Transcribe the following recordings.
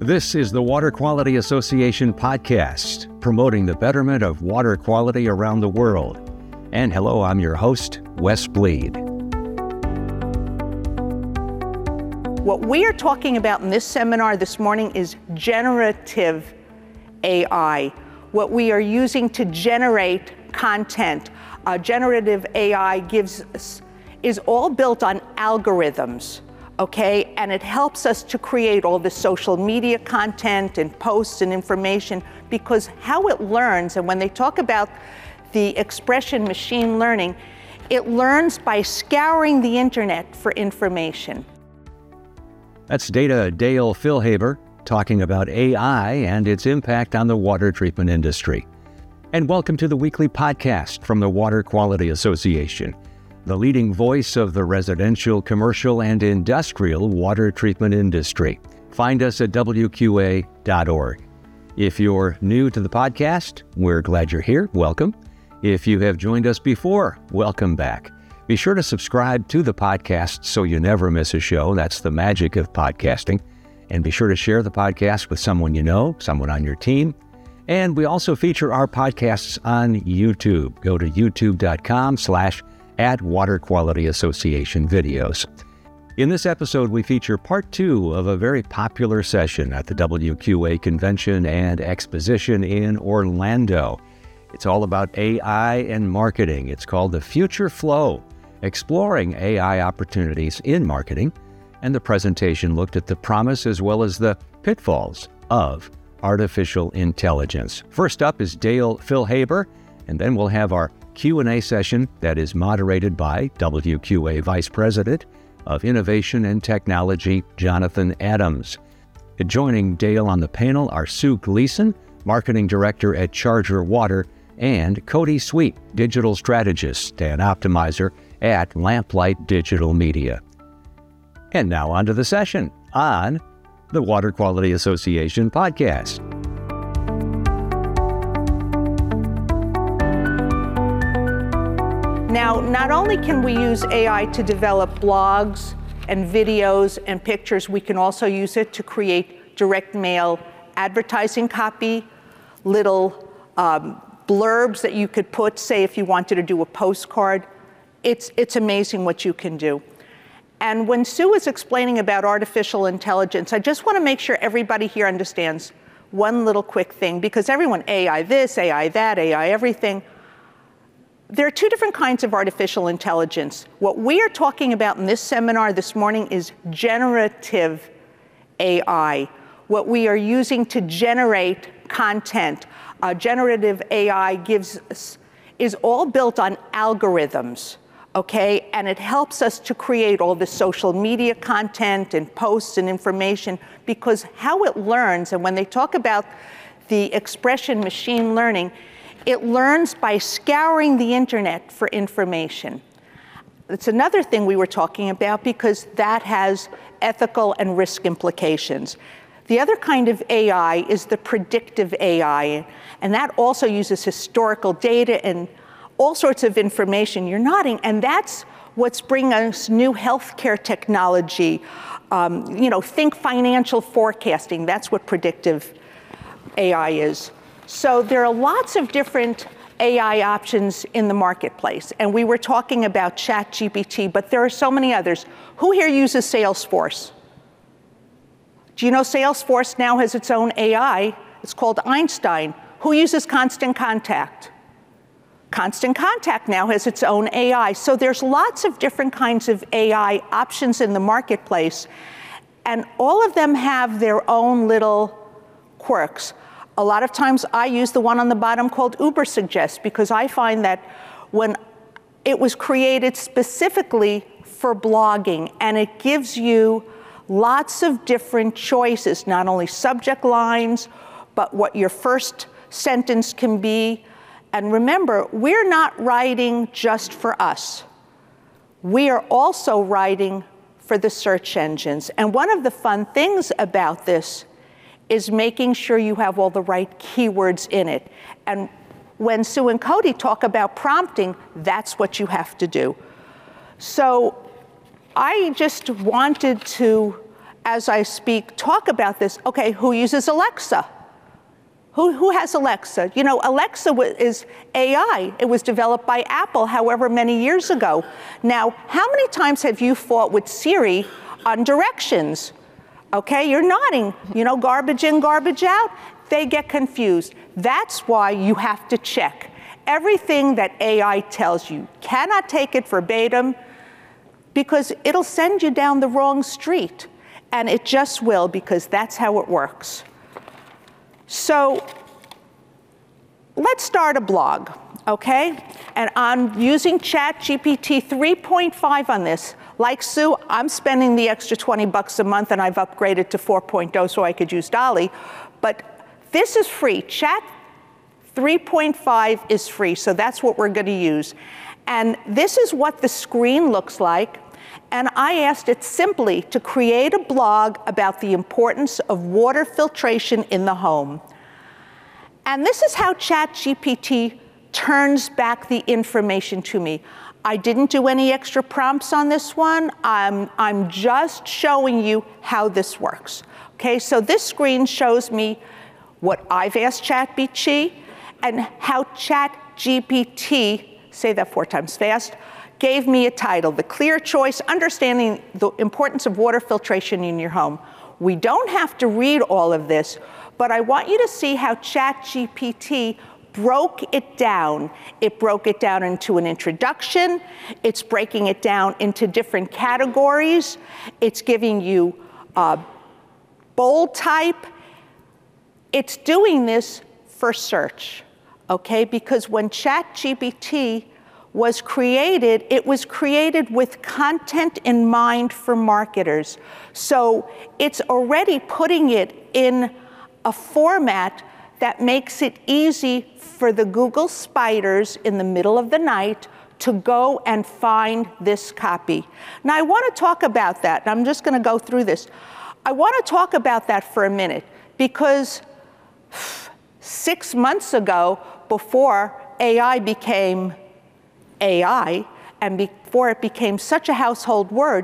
This is the Water Quality Association podcast, promoting the betterment of water quality around the world. And hello, I'm your host, Wes Bleed. What we are talking about in this seminar this morning is generative AI, what we are using to generate content. Generative AI is all built on algorithms. Okay, and it helps us to create all the social media content and posts and information, because how it learns, and when they talk about the expression machine learning, it learns by scouring the internet for information. That's Data Dale Fillhaber talking about AI and its impact on the water treatment industry. And welcome to the weekly podcast from the Water Quality Association, the leading voice of the residential, commercial, and industrial water treatment industry. Find us at wqa.org. If you're new to the podcast, we're glad you're here. Welcome. If you have joined us before, welcome back. Be sure to subscribe to the podcast so you never miss a show. That's the magic of podcasting. And be sure to share the podcast with someone you know, someone on your team. And we also feature our podcasts on YouTube. Go to youtube.com/Water Quality Association videos. In this episode, we feature part 2 of a very popular session at the WQA Convention and Exposition in Orlando. It's all about AI and marketing. It's called The Future Flow, exploring AI opportunities in marketing. And the presentation looked at the promise as well as the pitfalls of artificial intelligence. First up is Dale Fillhaber, and then we'll have our Q&A session that is moderated by WQA Vice President of Innovation and Technology, Jonathan Adams. Joining Dale on the panel are Sue Gleason, Marketing Director at Charger Water, and Cody Sweet, Digital Strategist and Optimizer at Lamplight Digital Media. And now on to the session on the Water Quality Association podcast. Now, not only can we use AI to develop blogs and videos and pictures, we can also use it to create direct mail advertising copy, little blurbs that you could put, say if you wanted to do a postcard. It's amazing what you can do. And when Sue is explaining about artificial intelligence, I just want to make sure everybody here understands one little quick thing, because everyone, AI this, AI that, AI everything. There are 2 different kinds of artificial intelligence. What we are talking about in this seminar this morning is generative AI, what we are using to generate content. Generative AI is all built on algorithms, okay? And it helps us to create all the social media content and posts and information, because how it learns, and when they talk about the expression machine learning, it learns by scouring the internet for information. It's another thing we were talking about, because that has ethical and risk implications. The other kind of AI is the predictive AI, and that also uses historical data and all sorts of information. You're nodding, and that's what's bringing us new healthcare technology. Think financial forecasting. That's what predictive AI is. So there are lots of different AI options in the marketplace. And we were talking about ChatGPT, but there are so many others. Who here uses Salesforce? Do you know Salesforce now has its own AI? It's called Einstein. Who uses Constant Contact? Constant Contact now has its own AI. So there's lots of different kinds of AI options in the marketplace, and all of them have their own little quirks. A lot of times I use the one on the bottom called Ubersuggest, because I find that when it was created specifically for blogging, and it gives you lots of different choices, not only subject lines, but what your first sentence can be. And remember, we're not writing just for us. We are also writing for the search engines. And one of the fun things about this is making sure you have all the right keywords in it. And when Sue and Cody talk about prompting, that's what you have to do. So I just wanted to as I speak, talk about this. Okay, who uses Alexa? Who has Alexa? You know, Alexa is AI. It was developed by Apple however many years ago. Now, how many times have you fought with Siri on directions? Okay, you're nodding, you know, garbage in, garbage out. They get confused. That's why you have to check. Everything that AI tells you, cannot take it verbatim because it'll send you down the wrong street. And it just will, because that's how it works. So let's start a blog, okay? And I'm using ChatGPT 3.5 on this. Like Sue, I'm spending the extra $20 a month, and I've upgraded to 4.0 so I could use DALL-E. But this is free. Chat 3.5 is free, so that's what we're going to use. And this is what the screen looks like. And I asked it simply to create a blog about the importance of water filtration in the home. And this is how ChatGPT turns back the information to me. I didn't do any extra prompts on this one. I'm just showing you how this works. Okay, so this screen shows me what I've asked ChatGPT and how ChatGPT, say that 4 times fast, gave me a title, The Clear Choice, Understanding the Importance of Water Filtration in Your Home. We don't have to read all of this, but I want you to see how ChatGPT broke it down. It broke it down into an introduction. It's breaking it down into different categories. It's giving you bold type. It's doing this for search, okay? Because when ChatGPT was created, it was created with content in mind for marketers. So it's already putting it in a format that makes it easy for the Google spiders in the middle of the night to go and find this copy. Now, I want to talk about that, and I'm just going to go through this. I want to talk about that for a minute, because 6 months ago, before AI became AI, and before it became such a household word,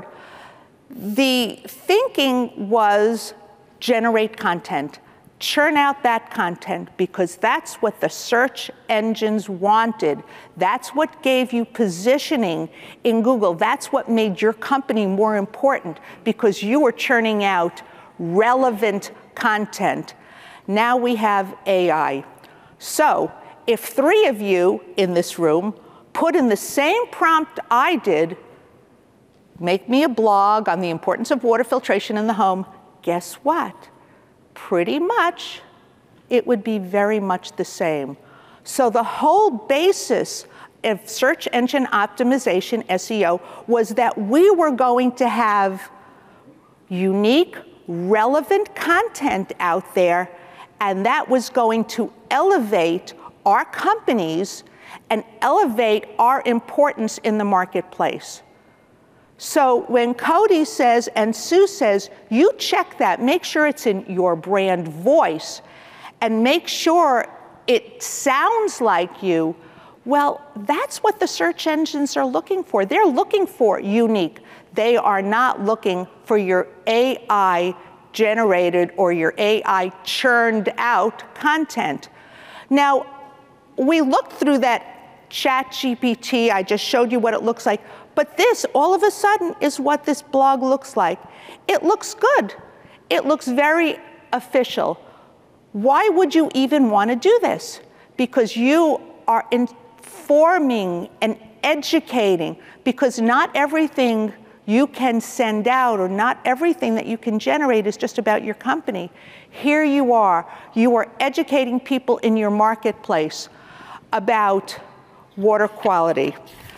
the thinking was generate content, churn out that content, because that's what the search engines wanted. That's what gave you positioning in Google. That's what made your company more important, because you were churning out relevant content. Now we have AI. So if 3 of you in this room put in the same prompt I did, make me a blog on the importance of water filtration in the home, guess what? Pretty much, it would be very much the same. So the whole basis of search engine optimization, SEO, was that we were going to have unique, relevant content out there, and that was going to elevate our companies and elevate our importance in the marketplace. So when Cody says and Sue says, you check that, make sure it's in your brand voice, and make sure it sounds like you, well, that's what the search engines are looking for. They're looking for unique. They are not looking for your AI generated or your AI churned out content. Now, we looked through that ChatGPT, I just showed you what it looks like, but this, all of a sudden, is what this blog looks like. It looks good. It looks very official. Why would you even want to do this? Because you are informing and educating, because not everything you can send out or not everything that you can generate is just about your company. Here you are educating people in your marketplace about water quality.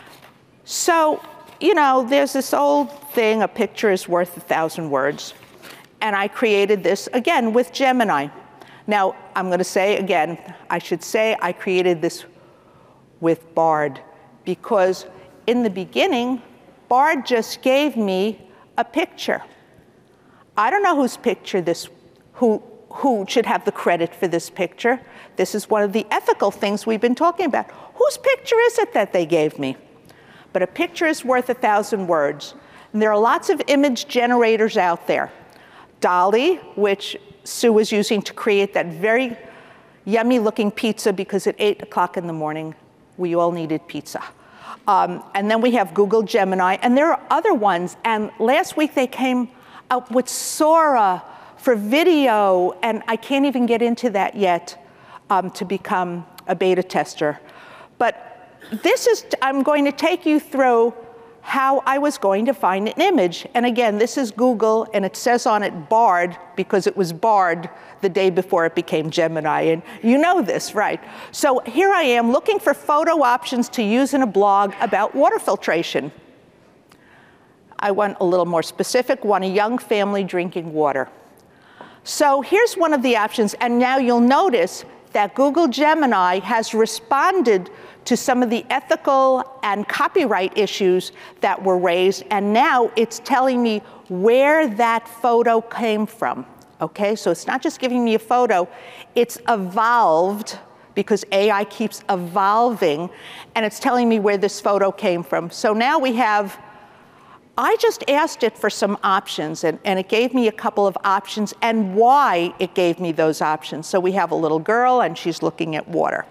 So, you know, there's this old thing, a picture is worth 1,000 words. And I created this, again, with Gemini. Now, I'm going to say again, I should say I created this with Bard, because in the beginning, Bard just gave me a picture. I don't know whose picture this, who should have the credit for this picture. This is one of the ethical things we've been talking about. Whose picture is it that they gave me? But a picture is worth 1,000 words. And there are lots of image generators out there. DALL-E, which Sue was using to create that very yummy looking pizza, because at 8 o'clock in the morning, we all needed pizza. And then we have Google Gemini, and there are other ones. And last week they came up with Sora for video, and I can't even get into that yet to become a beta tester. But I'm going to take you through how I was going to find an image. And again, this is Google, and it says on it Bard, because it was Bard the day before it became Gemini, and you know this, right? So here I am looking for photo options to use in a blog about water filtration. I went a little more specific, want a young family drinking water. So here's one of the options, and now you'll notice that Google Gemini has responded to some of the ethical and copyright issues that were raised, and now it's telling me where that photo came from, okay? So it's not just giving me a photo, it's evolved, because AI keeps evolving, and it's telling me where this photo came from. So now I just asked it for some options, and it gave me a couple of options and why it gave me those options. So we have a little girl, and she's looking at water.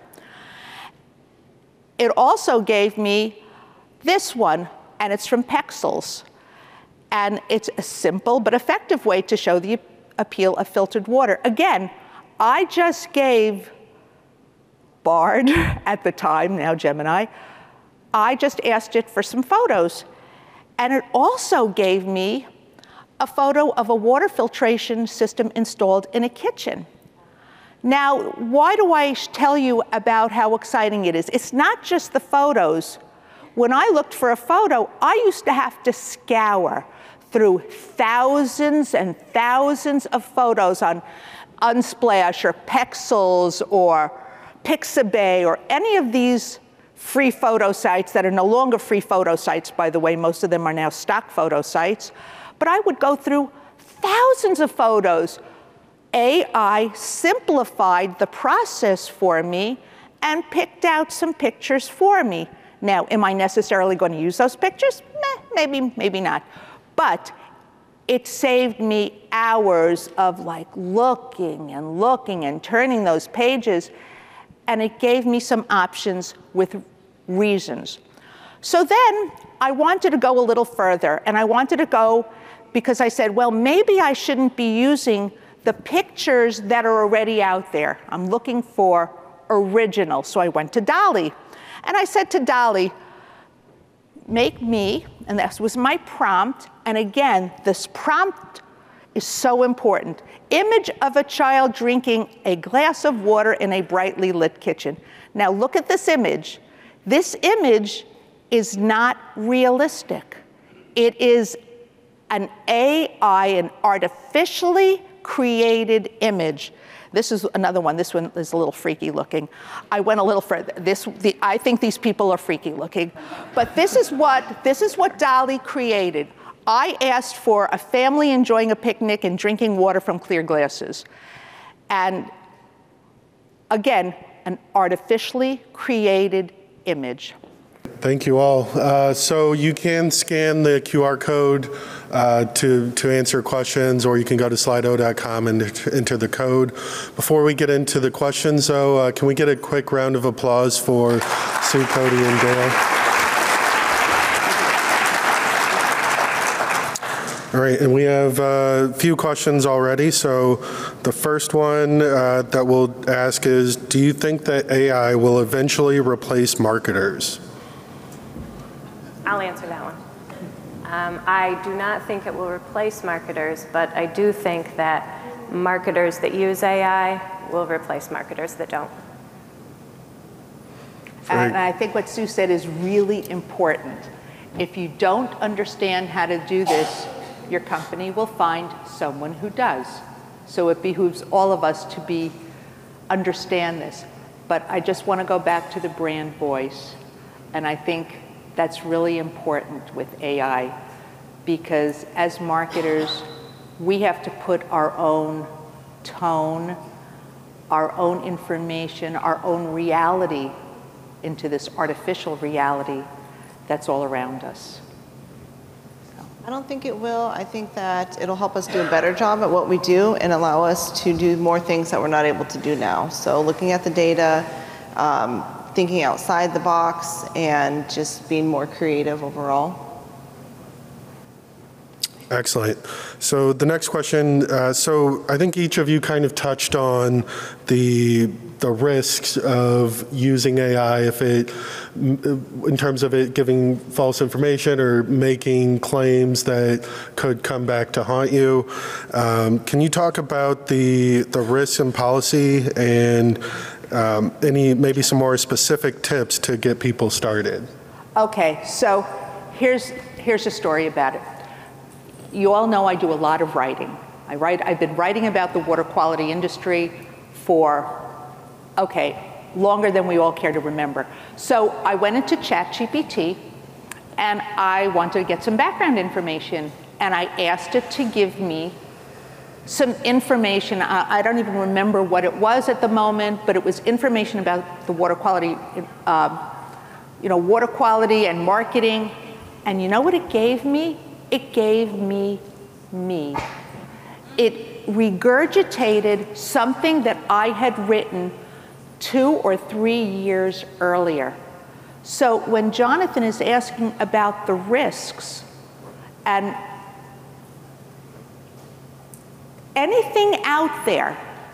It also gave me this one, and it's from Pexels. And it's a simple but effective way to show the appeal of filtered water. Again, I just gave Bard, at the time, now Gemini, I just asked it for some photos. And it also gave me a photo of a water filtration system installed in a kitchen. Now, why do I tell you about how exciting it is? It's not just the photos. When I looked for a photo, I used to have to scour through thousands and thousands of photos on Unsplash or Pexels or Pixabay or any of these free photo sites that are no longer free photo sites, by the way. Most of them are now stock photo sites. But I would go through thousands of photos. AI simplified the process for me and picked out some pictures for me. Now, am I necessarily going to use those pictures? Maybe not. But it saved me hours of looking and turning those pages, and it gave me some options with reasons. So then I wanted to go a little further, and I wanted to go because I said, well, maybe I shouldn't be using the pictures that are already out there. I'm looking for original. So I went to DALL-E, and I said to DALL-E, make me, and this was my prompt, and again, this prompt is so important. Image of a child drinking a glass of water in a brightly lit kitchen. Now look at this image. This image is not realistic. It is an AI, an artificially created image. This is another one. This one is a little freaky looking. I went a little further. I think these people are freaky looking. But this is what DALL-E created. I asked for a family enjoying a picnic and drinking water from clear glasses. And again, an artificially created image. Thank you all. So you can scan the QR code to answer questions, or you can go to slido.com and enter the code. Before we get into the questions, though, can we get a quick round of applause for Sue, Cody, and Dale? All right, and we have a few questions already. So the first one that we'll ask is, do you think that AI will eventually replace marketers? I'll answer that one. I do not think it will replace marketers, but I do think that marketers that use AI will replace marketers that don't. And I think what Sue said is really important. If you don't understand how to do this, your company will find someone who does. So it behooves all of us to understand this. But I just want to go back to the brand voice. And I think that's really important with AI, because as marketers, we have to put our own tone, our own information, our own reality into this artificial reality that's all around us. So. I don't think it will. I think that it'll help us do a better job at what we do and allow us to do more things that we're not able to do now. So looking at the data, thinking outside the box, and just being more creative overall. Excellent. So the next question, so I think each of you kind of touched on the risks of using AI if it, in terms of it giving false information or making claims that could come back to haunt you. Can you talk about the risks and policy and maybe some more specific tips to get people started? Okay, so here's a story about it. You all know I do a lot of writing. I've been writing about the water quality industry for, longer than we all care to remember. So I went into ChatGPT and I wanted to get some background information, and I asked it to give me some information. I don't even remember what it was at the moment, but it was information about the water quality, water quality and marketing. And you know what it gave me? It gave me me. It regurgitated something that I had written 2 or 3 years earlier. So when Jonathan is asking about the risks, and anything out there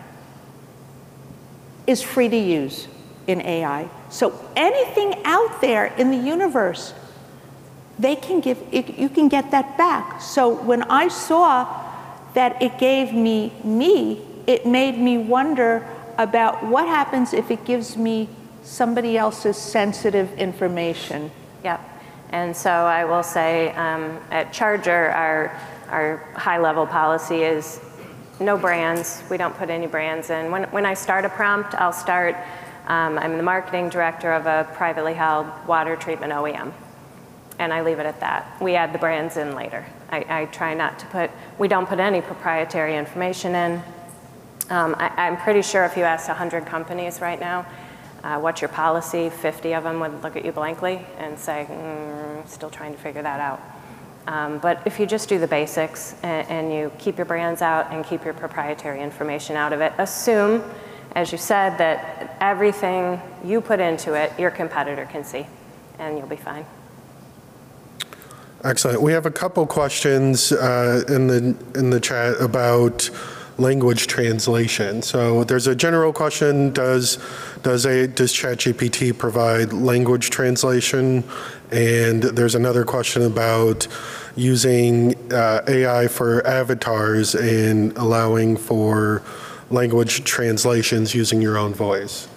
is free to use in AI. So anything out there in the universe, they can give, you can get that back. So when I saw that it gave me me, it made me wonder about what happens if it gives me somebody else's sensitive information. Yep. And so I will say at Charger, our high-level policy is no brands. We don't put any brands in. When I start a prompt, I'll start, I'm the marketing director of a privately held water treatment OEM. And I leave it at that. We add the brands in later. I try not to put, we don't put any proprietary information in. I'm pretty sure if you asked 100 companies right now, what's your policy, 50 of them would look at you blankly and say, still trying to figure that out. But if you just do the basics and you keep your brands out and keep your proprietary information out of it, assume, as you said, that everything you put into it, your competitor can see, and you'll be fine. Excellent. We have a couple questions in the chat about language translation. So there's a general question: Does ChatGPT provide language translation? And there's another question about using AI for avatars and allowing for language translations using your own voice.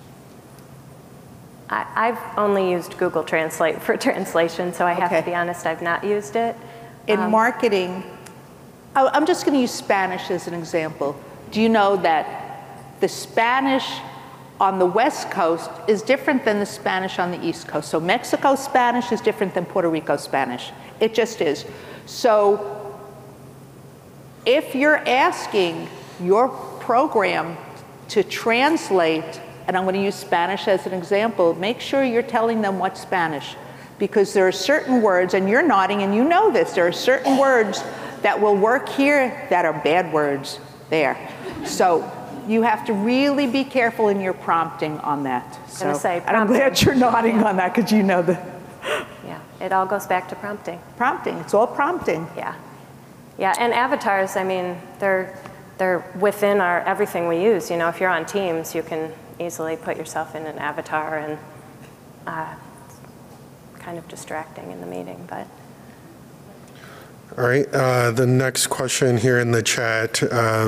I've only used Google Translate for translation, so I have to be honest, I've not used it. In marketing, I'm just going to use Spanish as an example. Do you know that the Spanish on the West Coast is different than the Spanish on the East Coast? So Mexico Spanish is different than Puerto Rico Spanish. It just is. So if you're asking your program to translate, and I'm going to use Spanish as an example, make sure you're telling them what's Spanish, because there are certain words, and you're nodding and you know this, there are certain words that will work here that are bad words there. So you have to really be careful in your prompting on that. So, and I'm glad you're nodding on that, because you know the. Yeah, it all goes back to prompting. Prompting, it's all prompting. Yeah, yeah, and avatars, I mean, they're within everything we use. You know, if you're on Teams, you can easily put yourself in an avatar, and it's kind of distracting in the meeting, but. All right, the next question here in the chat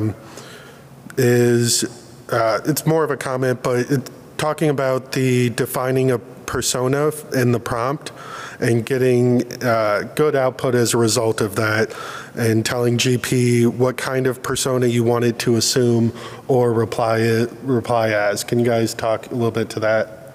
is, it's more of a comment, but it's talking about the defining a persona in the prompt and getting good output as a result of that, and telling GP what kind of persona you want it to assume or reply as. Can you guys talk a little bit to that?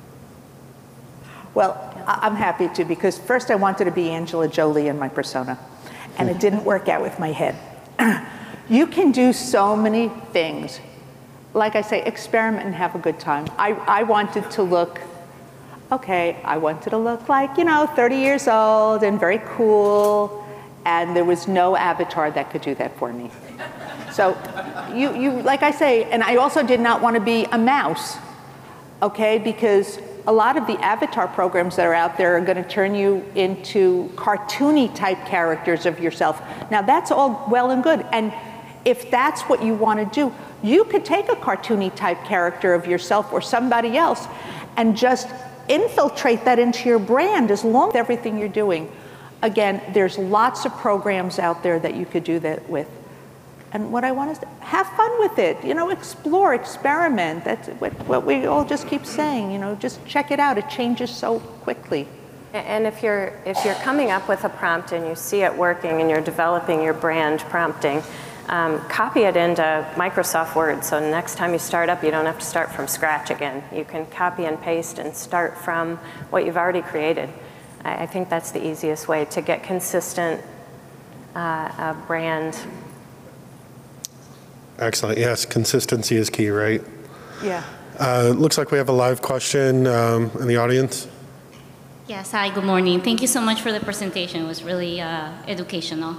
Well, I'm happy to, because first I wanted to be Angela Jolie in my persona, and it didn't work out with my head. You can do so many things. Like I say, experiment and have a good time. I wanted to look, I wanted to look like, 30 years old and very cool. and there was no avatar that could do that for me. So you like I say, and I also did not want to be a mouse, okay, because a lot of the avatar programs that are out there are going to turn you into cartoony type characters of yourself. Now that's all well and good, and if that's what you want to do, you could take a cartoony type character of yourself or somebody else and just infiltrate that into your brand as long as everything you're doing. Again, there's lots of programs out there that you could do that with. And what I want is have fun with it, explore, experiment. That's what we all just keep saying, just check it out. It changes so quickly. And if you're coming up with a prompt and you see it working and you're developing your brand prompting, copy it into Microsoft Word. So next time you start up, you don't have to start from scratch again. You can copy and paste and start from what you've already created. I think that's the easiest way to get consistent brand. Excellent. Yes, consistency is key, right? Yeah. Looks like we have a live question in the audience. Yes, hi, good morning. Thank you so much for the presentation. It was really educational.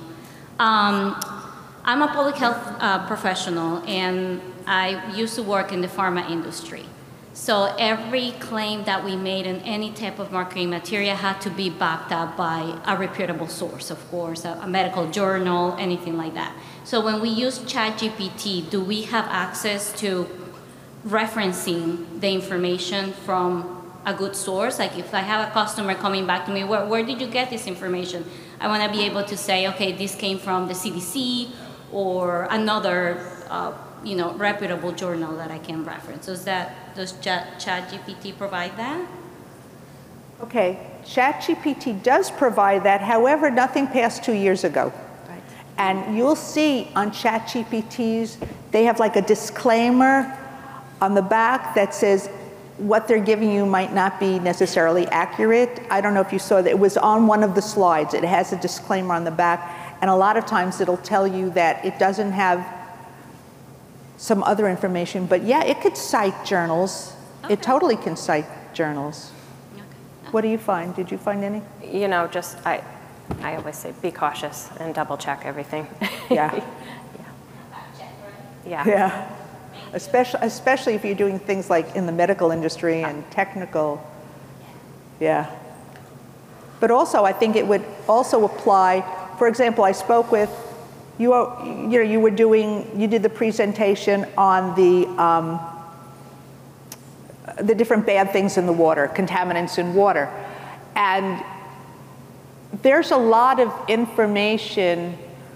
I'm a public health professional, and I used to work in the pharma industry. So every claim that we made in any type of marketing material had to be backed up by a reputable source, of course, a medical journal, anything like that. So when we use ChatGPT, do we have access to referencing the information from a good source? Like if I have a customer coming back to me, where did you get this information? I want to be able to say, okay, this came from the CDC or another reputable journal that I can reference. Does ChatGPT provide that? Okay, ChatGPT does provide that. However, nothing past 2 years ago. Right. And you'll see on ChatGPTs, they have like a disclaimer on the back that says what they're giving you might not be necessarily accurate. I don't know if you saw that. It was on one of the slides. It has a disclaimer on the back. And a lot of times it'll tell you that it doesn't have some other information. But yeah, it could cite journals. Okay. It totally can cite journals. Okay. What do you find? Did you find any? I always say be cautious and double check everything. Yeah. Yeah. Yeah. Especially if you're doing things like in the medical industry and technical. Yeah. But also, I think it would also apply. For example, I spoke with you. You did the presentation on the different bad things in the water, contaminants in water, and there's a lot of information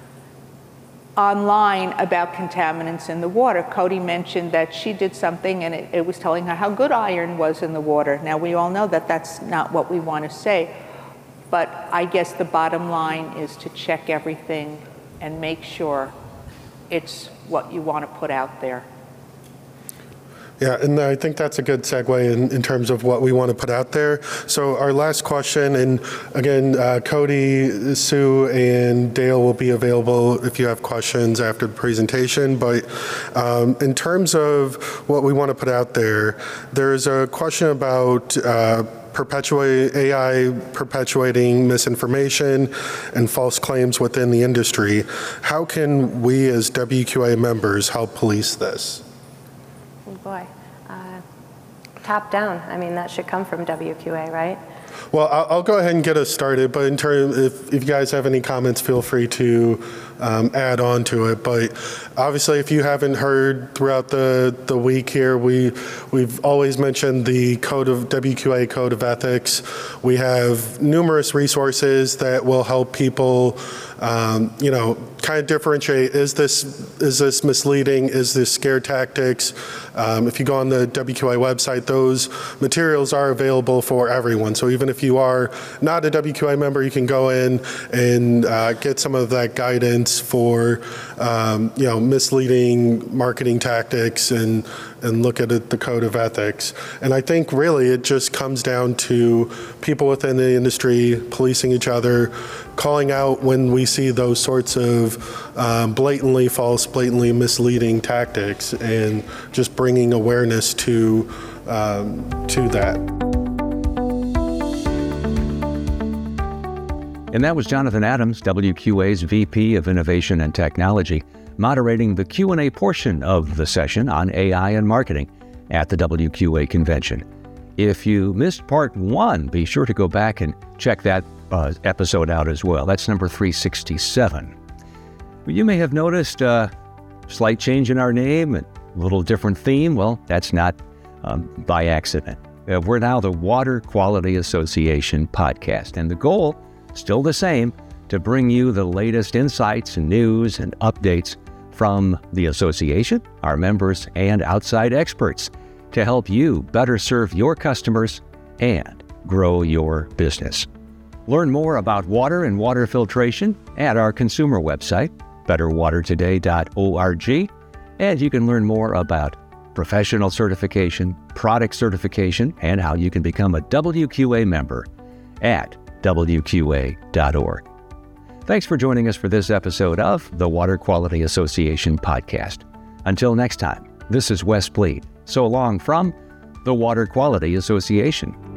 online about contaminants in the water. Cody mentioned that she did something and it was telling her how good iron was in the water. Now we all know that that's not what we want to say, but I guess the bottom line is to check everything and make sure it's what you want to put out there. Yeah, and I think that's a good segue in terms of what we want to put out there. So our last question, and again, Cody, Sue, and Dale will be available if you have questions after the presentation. But in terms of what we want to put out there, there's a question about AI perpetuating misinformation and false claims within the industry. How can we as WQA members help police this? Boy, top down. I mean, that should come from WQA, right? Well, I'll go ahead and get us started, but in terms, if you guys have any comments, feel free to add on to it. But obviously, if you haven't heard throughout the week here, we've always mentioned the WQA Code of Ethics. We have numerous resources that will help people, kind of differentiate, is this misleading? Is this scare tactics? If you go on the WQA website, those materials are available for everyone. So even if you are not a WQA member, you can go in and get some of that guidance for, misleading marketing tactics and look at the Code of Ethics. And I think really it just comes down to people within the industry policing each other, calling out when we see those sorts of blatantly false, blatantly misleading tactics, and just bringing awareness to that. And that was Jonathan Adams, WQA's VP of Innovation and Technology, moderating the Q&A portion of the session on AI and marketing at the WQA convention. If you missed part 1, be sure to go back and check that episode out as well. That's number 367. You may have noticed a slight change in our name, a little different theme. Well, that's not by accident. We're now the Water Quality Association podcast, and the goal, still the same, to bring you the latest insights and news and updates from the association, our members, and outside experts to help you better serve your customers and grow your business. Learn more about water and water filtration at our consumer website, betterwatertoday.org, and you can learn more about professional certification, product certification, and how you can become a WQA member at WQA.org. Thanks for joining us for this episode of the Water Quality Association podcast. Until next time, this is Wes Bleed. So long from the Water Quality Association.